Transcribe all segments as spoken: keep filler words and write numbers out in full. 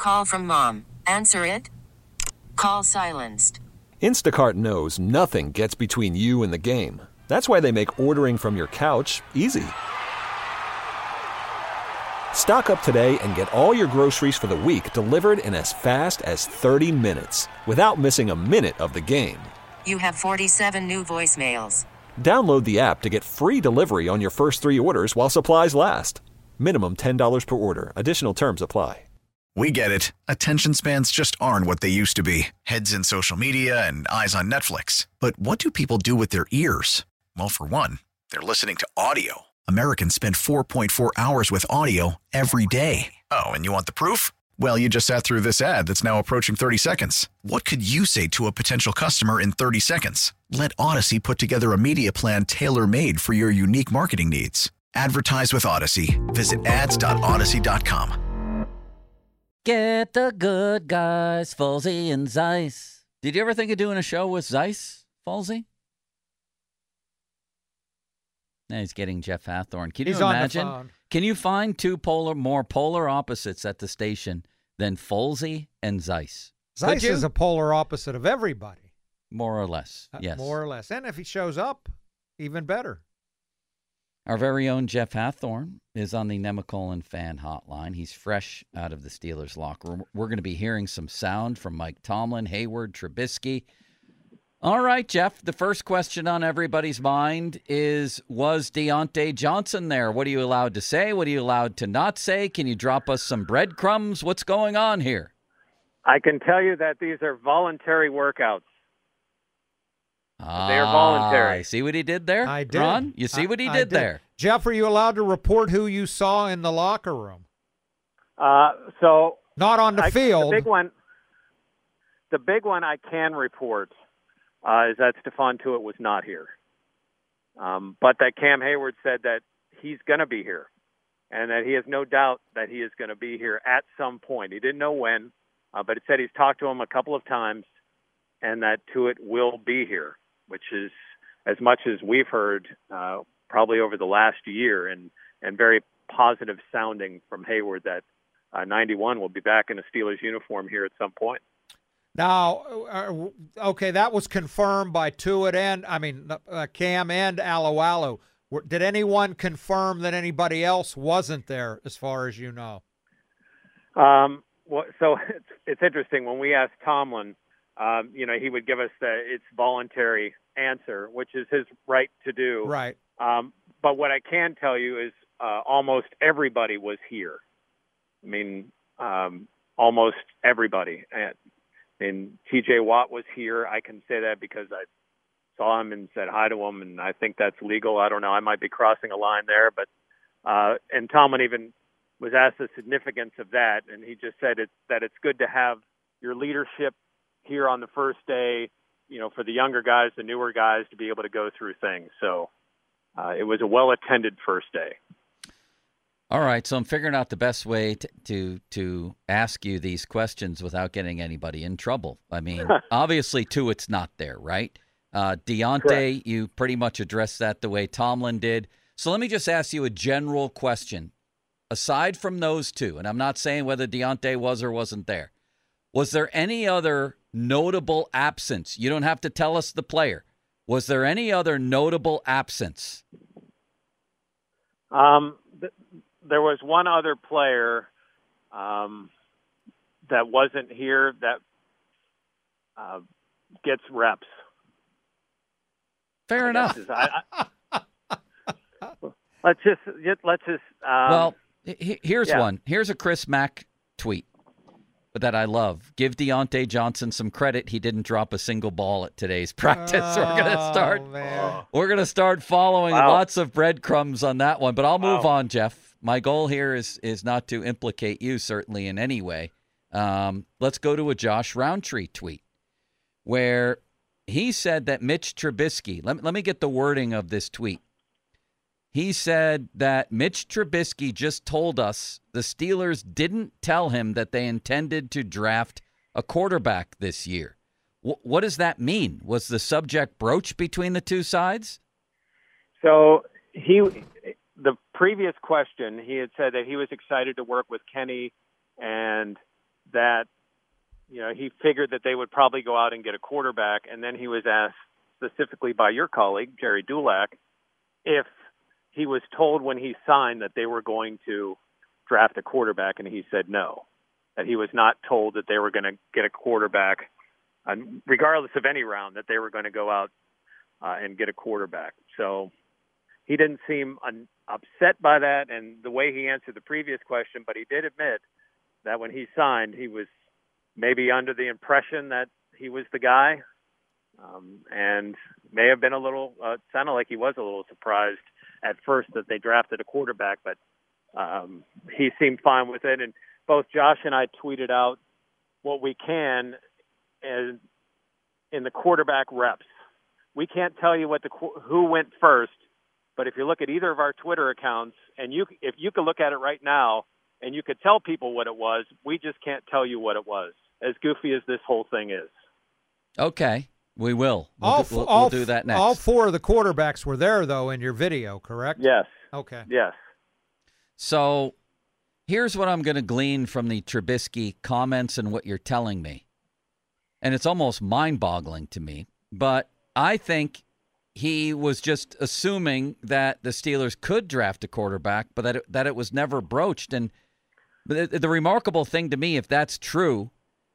call from mom. Answer it. Call silenced. Instacart knows nothing gets between you and the game. That's why they make ordering from your couch easy. Stock up today and get all your groceries for the week delivered in as fast as thirty minutes without missing a minute of the game. You have forty-seven new voicemails. Download the app to get free delivery on your first three orders while supplies last. Minimum ten dollars per order. Additional terms apply. We get it. Attention spans just aren't what they used to be. Heads in social media and eyes on Netflix. But what do people do with their ears? Well, for one, they're listening to audio. Americans spend four point four hours with audio every day. Oh, and you want the proof? Well, you just sat through this ad that's now approaching thirty seconds. What could you say to a potential customer in thirty seconds? Let Odyssey put together a media plan tailor-made for your unique marketing needs. Advertise with Odyssey. Visit ads dot odyssey dot com. Get the good guys, Falsey and Zeiss. Did you ever think of doing a show with Zeiss, Falsey? Now he's getting Jeff Hathorn. Can He's you on imagine? the phone. Can you find two polar, more polar opposites at the station than Falsey and Zeiss? Zeiss is a polar opposite of everybody. More or less, Uh, yes. More or less. And if he shows up, even better. Our very own Jeff Hathorn is on the Nemacolin fan hotline. He's fresh out of the Steelers locker room. We're going to be hearing some sound from Mike Tomlin, Hayward, Trubisky. All right, Jeff, the first question on everybody's mind is, was Deontay Johnson there? What are you allowed to say? What are you allowed to not say? Can you drop us some breadcrumbs? What's going on here? I can tell you that these are voluntary workouts. Ah, They are voluntary. See what he did there? I did. Ron, you see I- what he I did, there? Jeff, are you allowed to report who you saw in the locker room? Uh, so Not on the I, field. The big one, the big one I can report uh, is that Stephon Tuitt was not here, um, but that Cam Hayward said that he's going to be here, and that he has no doubt that he is going to be here at some point. He didn't know when, uh, but it said he's talked to him a couple of times, and that Tuitt will be here, which is as much as we've heard uh, probably over the last year, and, and very positive sounding from Hayward that uh, ninety-one will be back in a Steelers uniform here at some point. Now, uh, okay, that was confirmed by Tuitt and, I mean, uh, Cam and Alualu. Were- Did anyone confirm that anybody else wasn't there, as far as you know? Um, well, so it's, it's interesting. When we asked Tomlin, um, you know, he would give us the it's voluntary answer, which is his right to do. Right. Um, but what I can tell you is uh, almost everybody was here. I mean, um, almost everybody. And, and T J Watt was here. I can say that because I saw him and said hi to him, and I think that's legal. I don't know. I might be crossing a line there. But uh, and Tomlin even was asked the significance of that, and he just said it, that it's good to have your leadership here on the first day, you know, for the younger guys, the newer guys, to be able to go through things. So uh, it was a well-attended first day. All right, so I'm figuring out the best way to to, to ask you these questions without getting anybody in trouble. I mean, obviously, too, it's not there, right? Uh, Deontay, Correct. you pretty much addressed that the way Tomlin did. So let me just ask you a general question. Aside from those two, and I'm not saying whether Deontay was or wasn't there, was there any other notable absence? You don't have to tell us the player. Was there any other notable absence? Um, th- there was one other player um, that wasn't here that uh, gets reps. Fair I enough. guess is- I, I, let's just let's just. Um, well, he- here's yeah. one. Here's a Chris Mack tweet that I love. Give Deontay Johnson some credit. He didn't drop a single ball at today's practice. We're gonna start. Oh, man. We're gonna start following Wow. lots of breadcrumbs on that one. But I'll move Wow. on, Jeff. My goal here is is not to implicate you, certainly in any way. Um, let's go to a Josh Roundtree tweet where he said that Mitch Trubisky. Let, let me get the wording of this tweet. He said that Mitch Trubisky just told us the Steelers didn't tell him that they intended to draft a quarterback this year. W- what does that mean? Was the subject broached between the two sides? So he, the previous question, he had said that he was excited to work with Kenny and that, you know, he figured that they would probably go out and get a quarterback. And then he was asked specifically by your colleague, Jerry Dulac, if he was told when he signed that they were going to draft a quarterback, and he said no, that he was not told that they were going to get a quarterback, uh, regardless of any round, that they were going to go out uh, and get a quarterback. So he didn't seem un- upset by that and the way he answered the previous question, but he did admit that when he signed, he was maybe under the impression that he was the guy, um, and may have been a little, uh, sounded like he was a little surprised at first that they drafted a quarterback, but um, he seemed fine with it. And both Josh and I tweeted out what we can in, in the quarterback reps. We can't tell you what the who went first, but if you look at either of our Twitter accounts, and you if you could look at it right now and you could tell people what it was, we just can't tell you what it was, as goofy as this whole thing is. Okay, we will. We'll, all, do, we'll, all, we'll do that next. All four of the quarterbacks were there, though, in your video, correct? Yes. Okay. Yes. So here's what I'm going to glean from the Trubisky comments and what you're telling me. And it's almost mind-boggling to me, but I think he was just assuming that the Steelers could draft a quarterback, but that it, that it was never broached. And the, the remarkable thing to me, if that's true,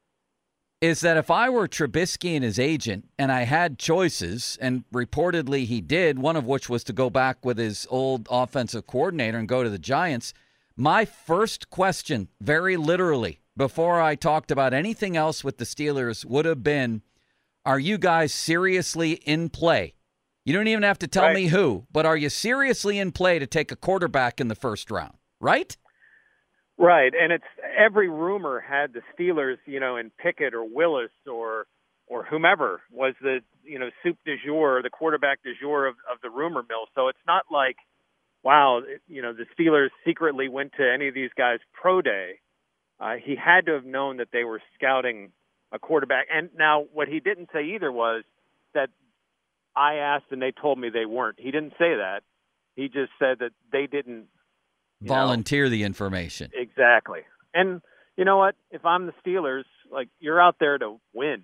is that if I were Trubisky and his agent and I had choices, and reportedly he did, one of which was to go back with his old offensive coordinator and go to the Giants, my first question, very literally, before I talked about anything else with the Steelers would have been, are you guys seriously in play? You don't even have to tell right. me who, but are you seriously in play to take a quarterback in the first round, right? Right, and it's every rumor had the Steelers, you know, in Pickett or Willis or or whomever was the, you know, soup du jour, the quarterback du jour of, of the rumor mill. So it's not like, wow, you know, the Steelers secretly went to any of these guys' pro day. Uh, he had to have known that they were scouting a quarterback. And now what he didn't say either was that I asked and they told me they weren't. He didn't say that. He just said that they didn't volunteer know. the information. Exactly. And you know what? If I'm the Steelers, like, you're out there to win.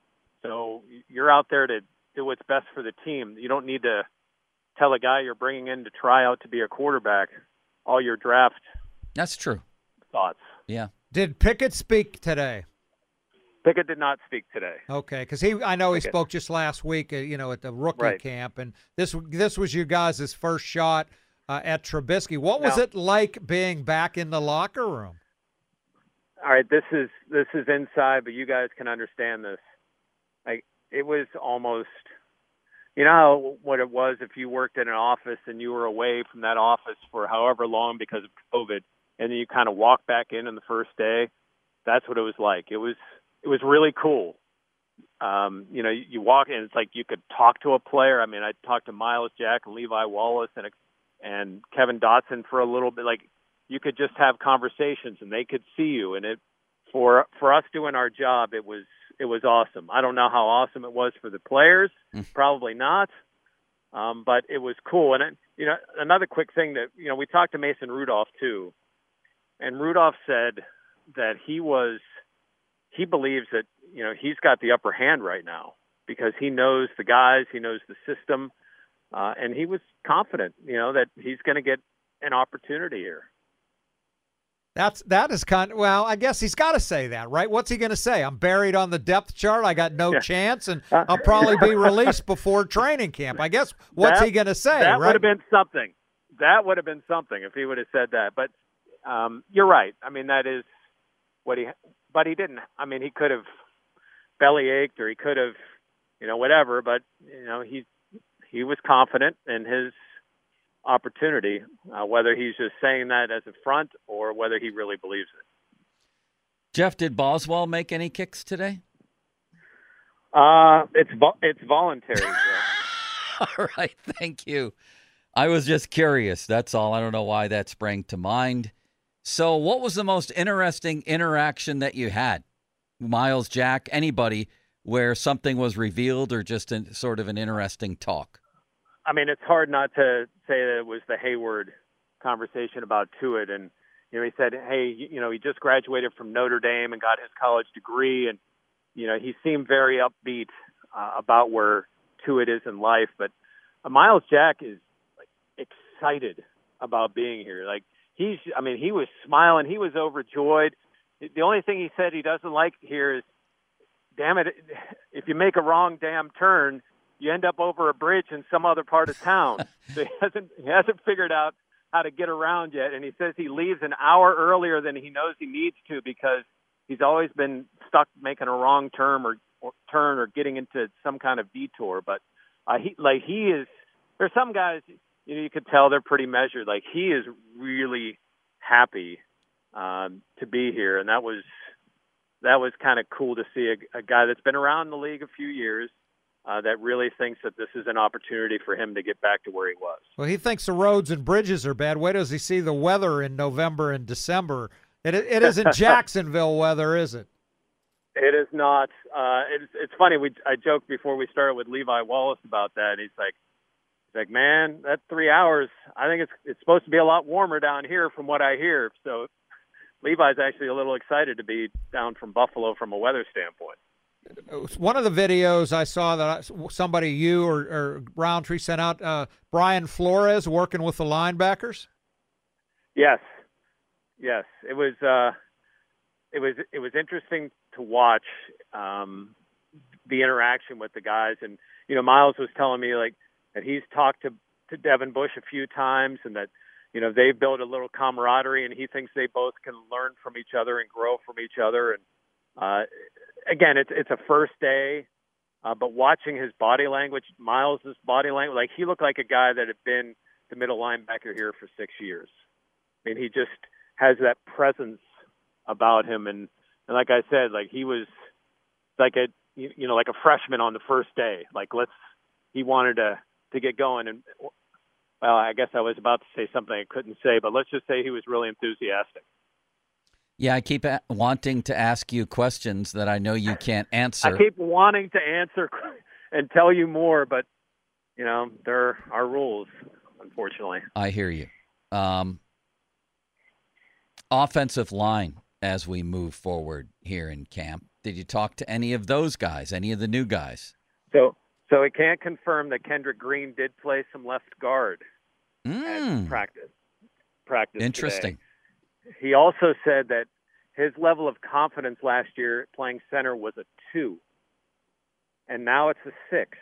So you're out there to do what's best for the team. You don't need to tell a guy you're bringing in to try out to be a quarterback all your draft That's true. thoughts. Yeah. Did Pickett speak today? Pickett did not speak today. Okay, because he, I know he Pickett. spoke just last week, uh, you know, at the rookie Right. camp, and this this was you guys' first shot uh, at Trubisky. What was Now- it like being back in the locker room? All right, this is this is inside, but you guys can understand this. Like, it was almost, you know how what it was if you worked in an office and you were away from that office for however long because of COVID, and then you kind of walk back in on the first day. That's what it was like. It was it was really cool. Um, you know, you, you walk in, it's like you could talk to a player. I mean, I talked to Miles Jack and Levi Wallace and and Kevin Dotson for a little bit. Like, you could just have conversations and they could see you. And it, for, for us doing our job, it was, it was awesome. I don't know how awesome it was for the players, probably not. Um, but it was cool. And, it, you know, another quick thing that, you know, we talked to Mason Rudolph too. And Rudolph said that he was, he believes that, you know, he's got the upper hand right now because he knows the guys, he knows the system. Uh, and he was confident, you know, that he's going to get an opportunity here. That's that is kind of, well, I guess he's got to say that, right? What's he going to say? I'm buried on the depth chart. I got no Yeah. chance, and I'll probably be released before training camp. I guess what's That- he going to say? That right? would have been something. That would have been something if he would have said that. But um, you're right. I mean, that is what he. But he didn't. I mean, he could have belly ached, or he could have, you know, whatever. But you know, he he was confident in his opportunity, uh, whether he's just saying that as a front or whether he really believes it. Jeff, did Boswell make any kicks today? Uh, it's vo- it's voluntary. Jeff. All right, thank you. I was just curious. That's all. I don't know why that sprang to mind. So what was the most interesting interaction that you had? Miles, Jack, anybody, where something was revealed or just a, sort of an interesting talk? I mean, it's hard not to say that it was the Hayward conversation about Tuitt, and you know, he said, hey, you know, he just graduated from Notre Dame and got his college degree. And, you know, he seemed very upbeat uh, about where Tuitt is in life. But uh, Myles Jack is like excited about being here. Like he's, I mean, he was smiling. He was overjoyed. The only thing he said he doesn't like here is, damn it, if you make a wrong damn turn, you end up over a bridge in some other part of town. So he hasn't, he hasn't figured out how to get around yet. And he says he leaves an hour earlier than he knows he needs to because he's always been stuck making a wrong turn or, or turn or getting into some kind of detour. But uh, he, like he is, there's some guys, you know, you could tell they're pretty measured. Like he is really happy um, to be here. And that was, that was kind of cool to see a, a guy that's been around the league a few years uh, that really thinks that this is an opportunity for him to get back to where he was. Well, he thinks the roads and bridges are bad. Wait does he see the weather in November and December? It, it isn't Jacksonville weather, is it? It is not. Uh, it's, it's funny. We I joked before we started with Levi Wallace about that. He's like, he's like, man, that three hours. I think it's it's supposed to be a lot warmer down here, from what I hear. So Levi's actually a little excited to be down from Buffalo from a weather standpoint. One of the videos I saw that I, somebody, you or, or Roundtree sent out, uh, Brian Flores working with the linebackers. Yes, yes, it was. Uh, it was. It was interesting to watch um, the interaction with the guys, and you know, Myles was telling me like that he's talked to to Devin Bush a few times, and that you know they've built a little camaraderie, and he thinks they both can learn from each other and grow from each other, and. Uh, Again, it's it's a first day, uh, but watching his body language, Myles' body language, like he looked like a guy that had been the middle linebacker here for six years. I mean, he just has that presence about him, and, and like I said, like he was like a you know like a freshman on the first day. Like let's he wanted to to get going, and well, I guess I was about to say something I couldn't say, but let's just say he was really enthusiastic. Yeah, I keep a- wanting to ask you questions that I know you can't answer. I keep wanting to answer and tell you more, but, you know, there are rules, unfortunately. I hear you. Um, offensive line as we move forward here in camp. Did you talk to any of those guys, any of the new guys? So so it can't confirm that Kendrick Green did play some left guard Mm. at practice. practice Interesting. Today. He also said that his level of confidence last year playing center was a two, and now it's a six.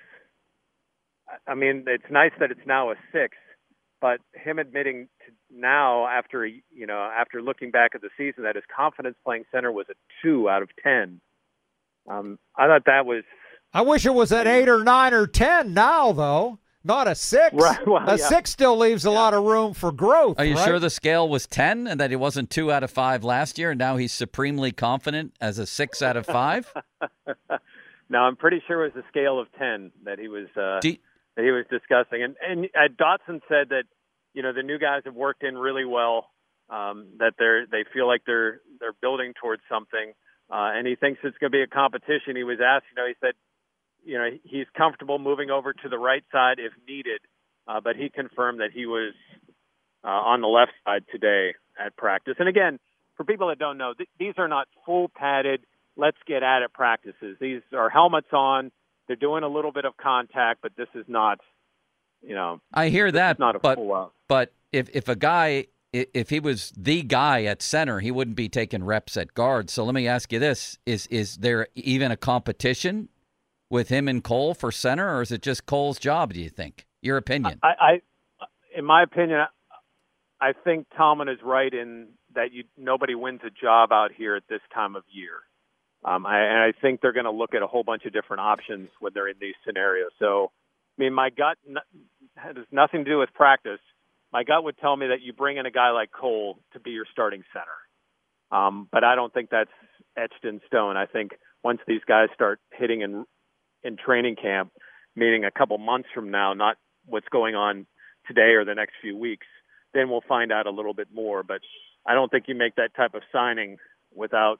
I mean, it's nice that it's now a six, but him admitting to now after, you know, after looking back at the season that his confidence playing center was a two out of ten. Um, I thought that was. I wish it was at eight or nine or ten now, though. Not a six. Right, well, a yeah. six still leaves a yeah. lot of room for growth. Are you right? sure the scale was ten and that he wasn't two out of five last year, and now he's supremely confident as a six out of five? No, I'm pretty sure it was a scale of ten that he was uh, Do you, that he was discussing. And and uh, Dotson said that you know the new guys have worked in really well. Um, that they're they feel like they're they're building towards something, uh, and he thinks it's going to be a competition. He was asked, you know, he said. You know, he's comfortable moving over to the right side if needed, uh, but he confirmed that he was uh, on the left side today at practice. And again, for people that don't know, th- these are not full padded, let's get at it practices. These are helmets on. They're doing a little bit of contact, but this is not, you know. I hear that, not a but, full out. but if, if a guy, if he was the guy at center, he wouldn't be taking reps at guard. So let me ask you this. Is, is there even a competition with him and Cole for center, or is it just Cole's job, do you think? Your opinion. I, I in my opinion, I think Tomlin is right in that you nobody wins a job out here at this time of year. Um, I, and I think they're going to look at a whole bunch of different options when they're in these scenarios. So, I mean, my gut n- has nothing to do with practice. My gut would tell me that you bring in a guy like Cole to be your starting center. Um, but I don't think that's etched in stone. I think once these guys start hitting in in training camp, meaning a couple months from now, not what's going on today or the next few weeks, then we'll find out a little bit more. But I don't think you make that type of signing without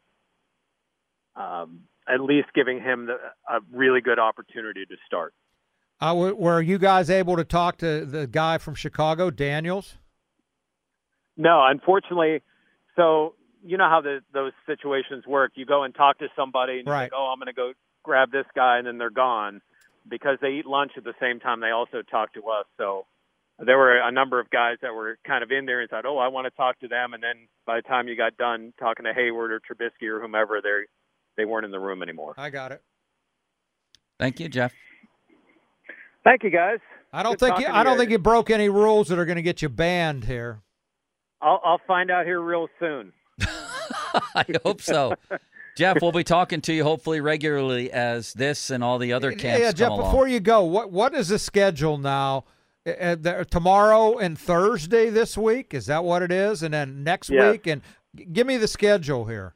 um, at least giving him the, a really good opportunity to start. Uh, w- were you guys able to talk to the guy from Chicago, Daniels? No, unfortunately, So you know how the, those situations work. You go and talk to somebody, and you Right. think, oh, I'm going to go grab this guy, and then they're gone. Because they eat lunch at the same time, they also talk to us. So there were a number of guys that were kind of in there and thought, oh, I want to talk to them. And then by the time you got done talking to Hayward or Trubisky or whomever, they they weren't in the room anymore. I got it. Thank you, Jeff. Thank you, guys. I don't Good think you, talking to I don't you. think you broke any rules that are going to get you banned here. I'll, I'll find out here real soon. I hope so. Jeff, we'll be talking to you hopefully regularly as this and all the other camps yeah, come Jeff. along. Before you go, what what is the schedule now? Uh, there, tomorrow and Thursday this week, is that what it is? And then next Yes. week, and g- give me the schedule here.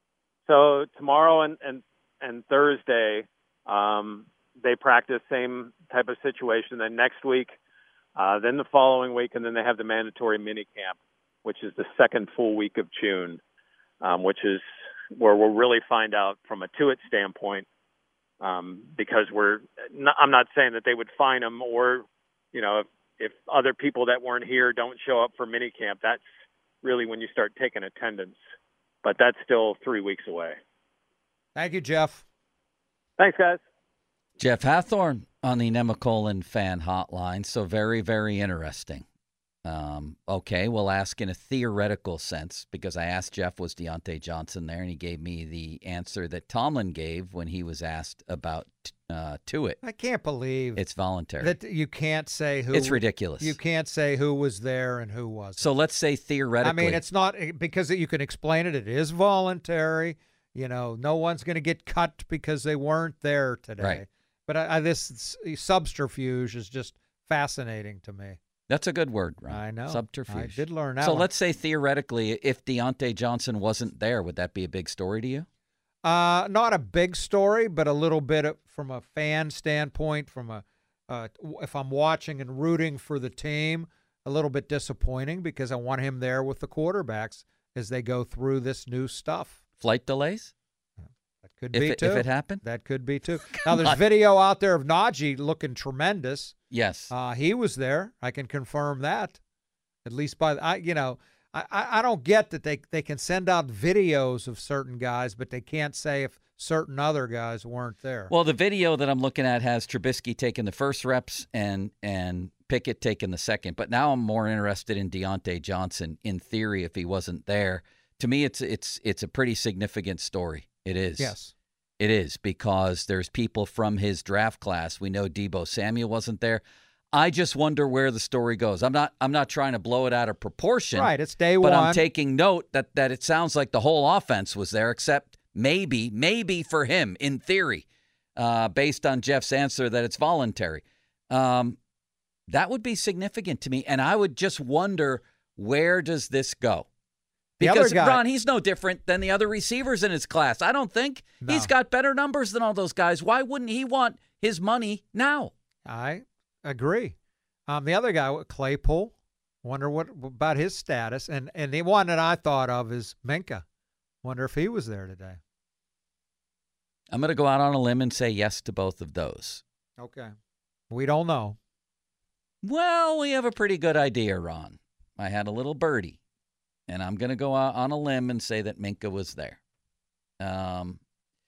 So tomorrow and, and, and Thursday, um, they practice same type of situation. Then next week, uh, then the following week, and then they have the mandatory mini camp, which is the second full week of June, um, which is where we'll really find out from a Tuitt standpoint, um, because we're not, I'm not saying that they would fine him, or, you know, if, if other people that weren't here don't show up for minicamp, that's really when you start taking attendance. But that's still three weeks away. Thank you, Jeff. Thanks, guys. Jeff Hathorn on the Nemacolin fan hotline. So very, very interesting. Um, okay, we'll ask in a theoretical sense, because I asked Jeff, was Deontay Johnson there, and he gave me the answer that Tomlin gave when he was asked about uh, Tuitt. I can't believe It's voluntary. that you can't say who. It's ridiculous. You can't say who was there and who wasn't. So let's say theoretically. I mean, it's not because you can explain it. It is voluntary. You know, no one's going to get cut because they weren't there today. Right. But I, I, this subterfuge is just fascinating to me. That's a good word, Ron. I know. Subterfuge. I did learn that So one. let's say theoretically, if Deontay Johnson wasn't there, would that be a big story to you? Uh, not a big story, but a little bit of, from a fan standpoint, from a uh, if I'm watching and rooting for the team, a little bit disappointing because I want him there with the quarterbacks as they go through this new stuff. Flight delays? That could If be it- too. if it happened? That could be too. Now there's on. video out there of Najee looking tremendous. Yes. Uh, he was there. I can confirm that. At least by I, you know, I, I I don't get that they they can send out videos of certain guys, but they can't say if certain other guys weren't there. Well, the video that I'm looking at has Trubisky taking the first reps and and Pickett taking the second. But now I'm more interested in Deontay Johnson. In theory, if he wasn't there, to me, it's it's it's a pretty significant story. It is. Yes. It is, because there's people from his draft class. We know Deebo Samuel wasn't there. I just wonder where the story goes. I'm not I'm not trying to blow it out of proportion. Right, it's day but one. I'm taking note that, that it sounds like the whole offense was there, except maybe, maybe for him, in theory, uh, based on Jeff's answer that it's voluntary. Um, that would be significant to me, and I would just wonder, where does this go? The other Because, guy- Ron, he's no different than the other receivers in his class. I don't think. No. He's got better numbers than all those guys. Why wouldn't he want his money now? I agree. Um, the other guy, Claypool, wonder what about his status. And and the one that I thought of is Minka. Wonder if he was there today. I'm going to go out on a limb and say yes to both of those. Okay. We don't know. Well, we have a pretty good idea, Ron. I had a little birdie, and I'm going to go out on a limb and say that Minka was there. Um,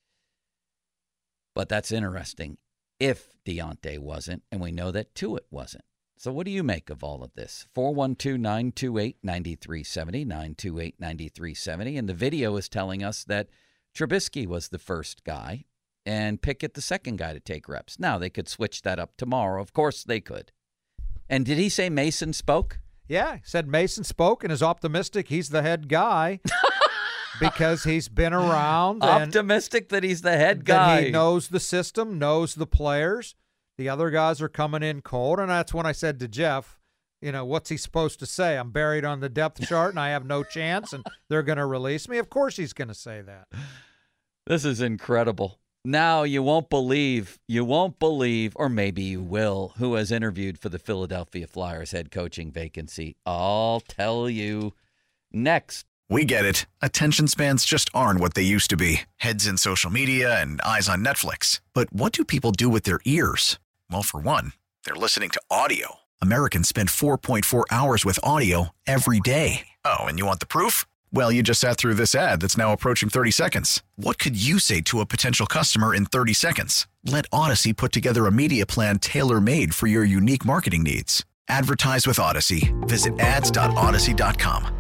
but that's interesting if Deontay wasn't, and we know that Tuitt wasn't. So what do you make of all of this? four one two, nine two eight, nine three seven zero, nine two eight, nine three seven zero. And the video is telling us that Trubisky was the first guy and Pickett the second guy to take reps. Now, they could switch that up tomorrow. Of course they could. And did he say Mason spoke? Yeah, he said Mason spoke and is optimistic he's the head guy because he's been around. and Optimistic that he's the head that guy. he knows the system, knows the players. The other guys are coming in cold, and that's when I said to Jeff, you know, what's he supposed to say? I'm buried on the depth chart and I have no chance, and they're going to release me? Of course he's going to say that. This is incredible. Now, you won't believe, you won't believe, or maybe you will, who has interviewed for the Philadelphia Flyers head coaching vacancy. I'll tell you next. We get it. Attention spans just aren't what they used to be. Heads in social media and eyes on Netflix. But what do people do with their ears? Well, for one, they're listening to audio. Americans spend four point four hours with audio every day. Oh, and you want the proof? Well, you just sat through this ad that's now approaching thirty seconds. What could you say to a potential customer in thirty seconds? Let Odyssey put together a media plan tailor-made for your unique marketing needs. Advertise with Odyssey. Visit ads dot odyssey dot com.